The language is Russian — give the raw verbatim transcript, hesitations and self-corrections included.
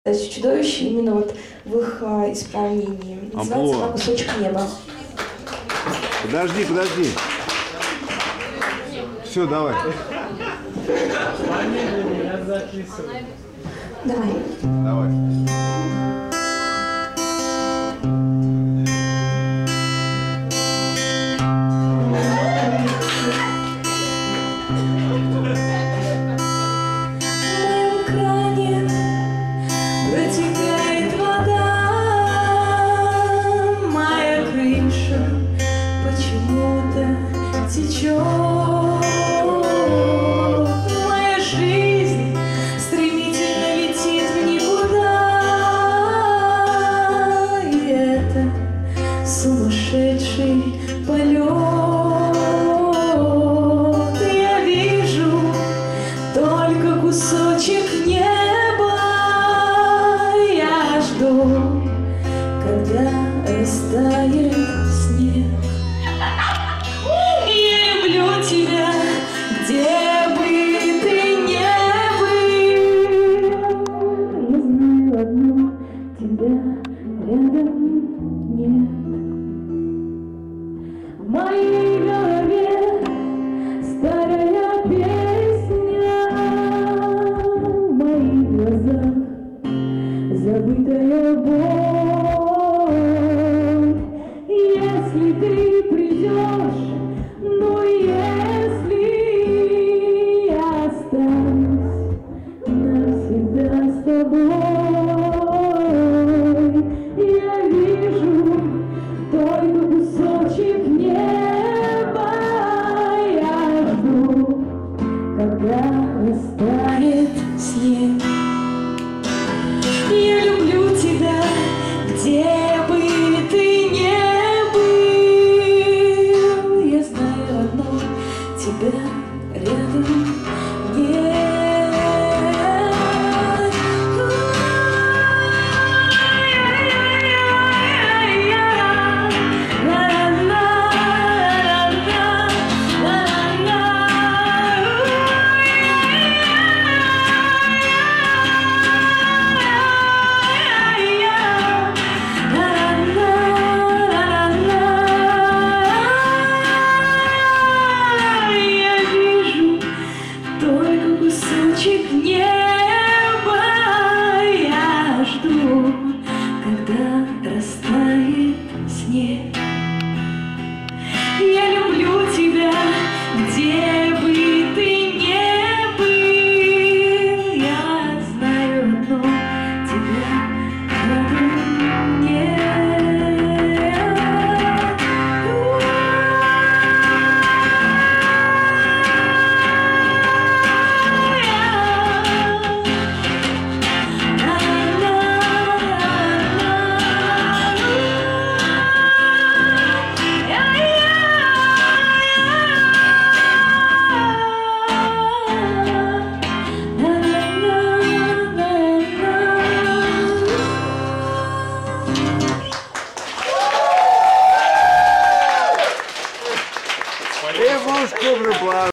Чудовище именно вот в их а, исполнении. Называется «Два кусочка неба». Подожди, подожди. Все, давай. Давай. Давай. Протекает вода, моя крыша почему-то течет. Моя жизнь стремительно летит в никуда, и это сумасшедший полет. Я вижу только кусочек неба. Когда растает снег, я люблю тебя, где бы ты ни был. Я знаю одно, тебя рядом нет. В моей голове старая песня, в моих глазах забытая боль. Если ты придешь, ну если я останусь навсегда с тобой, я вижу только кусочек неба. Я жду, когда растает снег. Я люблю тебя, где бы ты ни был. Я знаю одно, тебя рядом нет. Кусочек неба, я жду, когда растает снег. Я люблю тебя, где бы ты ни был. Я знаю одно, тебя